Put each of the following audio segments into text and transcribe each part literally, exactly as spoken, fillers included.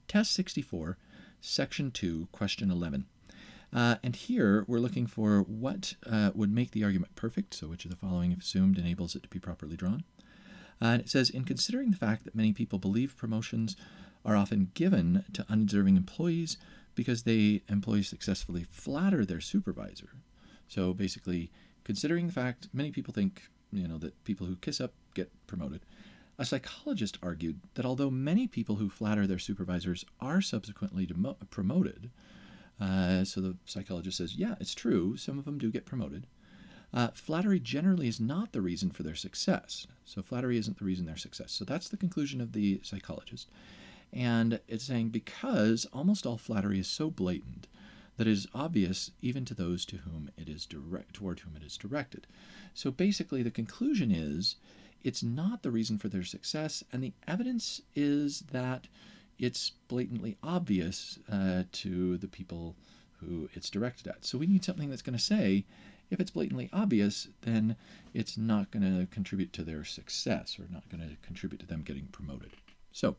Test sixty-four, Section two, Question eleven. Uh, and here we're looking for what uh, would make the argument perfect, so which of the following, if assumed, enables it to be properly drawn. Uh, and it says, in considering the fact that many people believe promotions are often given to undeserving employees because they employees successfully flatter their supervisor. So basically, considering the fact many people think, you know, that people who kiss up get promoted, a psychologist argued that although many people who flatter their supervisors are subsequently demo- promoted, uh, so the psychologist says, yeah, it's true, some of them do get promoted, uh, flattery generally is not the reason for their success. So flattery isn't the reason their success. So that's the conclusion of the psychologist. And it's saying because almost all flattery is so blatant that it is obvious even to those to whom it is direct, toward whom it is directed. So basically the conclusion is it's not the reason for their success, and the evidence is that it's blatantly obvious uh, to the people who it's directed at. So we need something that's going to say, if it's blatantly obvious, then it's not going to contribute to their success, or not going to contribute to them getting promoted. So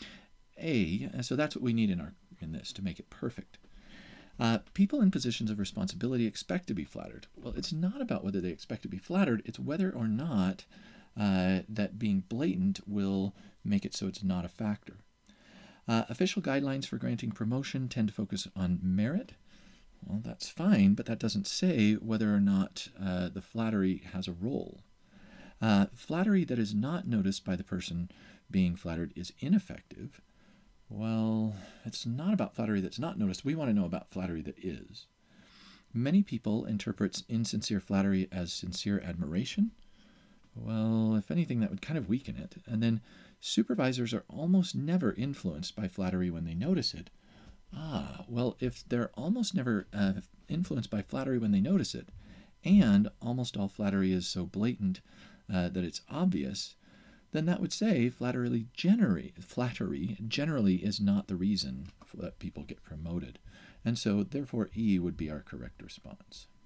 A, so that's what we need in our in this to make it perfect. Uh, people in positions of responsibility expect to be flattered. Well, it's not about whether they expect to be flattered, it's whether or not uh, that being blatant will make it so it's not a factor. Uh, official guidelines for granting promotion tend to focus on merit. Well, that's fine, but that doesn't say whether or not uh, the flattery has a role. Uh, flattery that is not noticed by the person being flattered is ineffective. Well, it's not about flattery that's not noticed. We want to know about flattery that is. Many people interpret insincere flattery as sincere admiration. Well, if anything, that would kind of weaken it. And then supervisors are almost never influenced by flattery when they notice it. Ah, well, if they're almost never uh, influenced by flattery when they notice it, and almost all flattery is so blatant uh, that it's obvious, then that would say flattery generally, flattery generally is not the reason that people get promoted. And so, therefore, E would be our correct response.